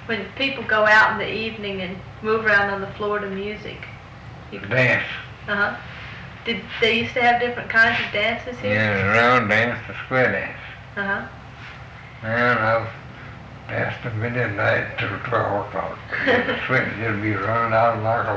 when people go out in the evening and move around on the floor to music. Dance. Uh-huh. Did they used to have different kinds of dances here? Yeah, round dance, the square dance. Uh-huh. And I've danced to midnight till 12 o'clock. The sweat just be running out of my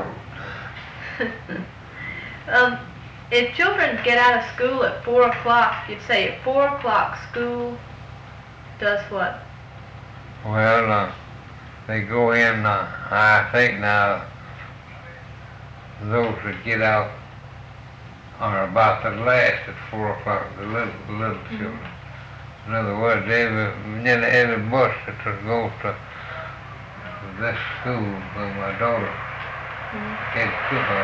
clothes. If children get out of school at 4 o'clock, you'd say at 4 o'clock school does what? Well, they go in, I think now, those that get out are about the last at 4 o'clock, the little children. In other words, every bus that goes to this school where my daughter gets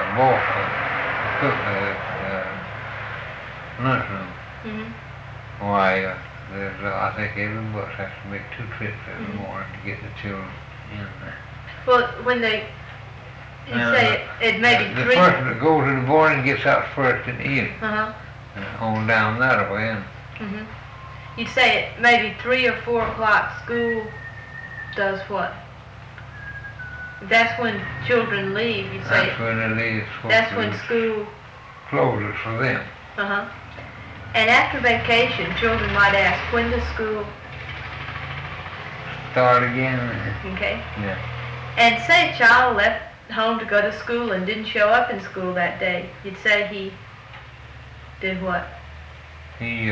lunchroom. Why, I think every bus has to make 2 trips every morning to get the children in there. Well, when you say it may be 3. The person that goes in the morning gets out first and in. Uh-huh. And on down that way. And You'd say it maybe 3 or 4 o'clock school does what? That's when children leave. You'd say that's when they leave. That's when school closes for them. Uh-huh. And after vacation, children might ask, when does school start again? Okay. Yeah. And say a child left home to go to school and didn't show up in school that day, you'd say he did what? He,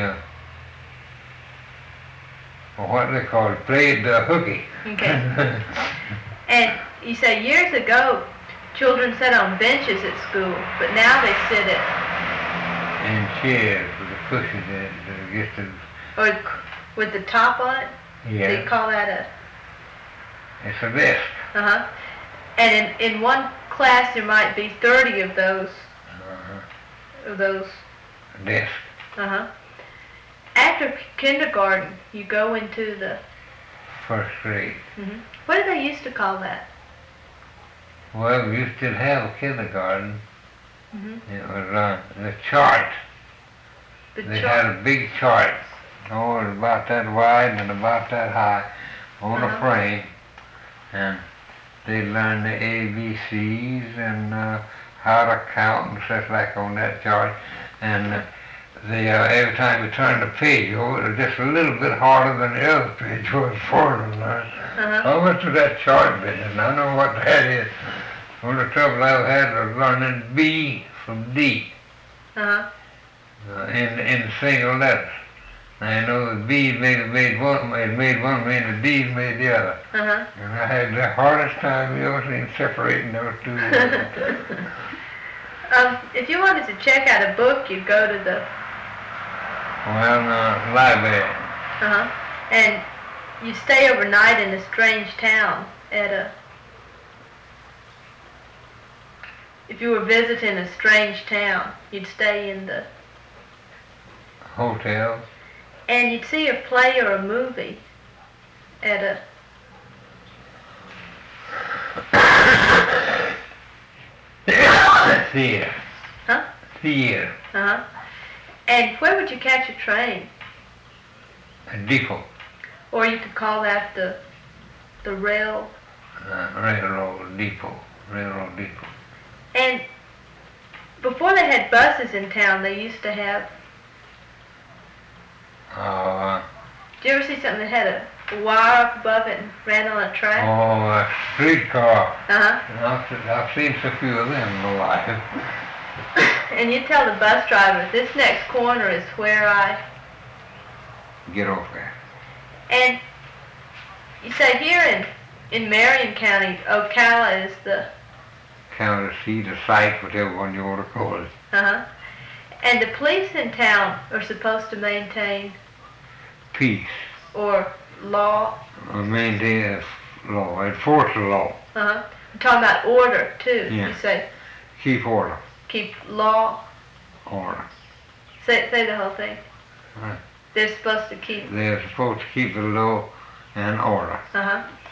what they call it, played hooky. Okay. And you say years ago, children sat on benches at school, but now they sit in chairs with the cushions in it to get to... Or with the top on it? Yeah. They call that It's a desk. Uh-huh. And in one class there might be 30 of those. Of those. Desks. Uh-huh. After kindergarten, you go into the... First grade. What did they used to call that? Well, we used to have a kindergarten. It was the chart. They had a big chart. It was about that wide and about that high on a frame. And they learned the ABCs and how to count and such like on that chart. And every time you turned the page over, it was just a little bit harder than the other page was for them to learn. I went to that chart business, and I know what that is. One of the trouble I had was learning B from D in single letters. I know the B made one, and the D made the other. And I had the hardest time you ever seen separating those two. If you wanted to check out a book, you'd go to the... library. And you stay overnight in a strange town at a... If you were visiting a strange town, you'd stay in the... hotel. And you'd see a play or a movie at a... Theater. Theater. And where would you catch a train? A depot. Or you could call that the railroad depot. Railroad depot. And before they had buses in town, they used to have... Did you ever see something that had a wire up above it and ran on a track? A streetcar. Uh-huh. I've seen so few of them in my life. And you tell the bus driver, this next corner is where I... Get off there. And you say here in Marion County, Ocala is the... County seat, a site, whatever one you want to call it. Uh-huh. And the police in town are supposed to maintain... Peace. Or law. Or maintain law, enforce the law. Uh-huh. I'm talking about order, too. Yeah. You say... Keep order. Keep law. Order. Say the whole thing. Right. They're supposed to keep... They're supposed to keep the law and order. Uh-huh.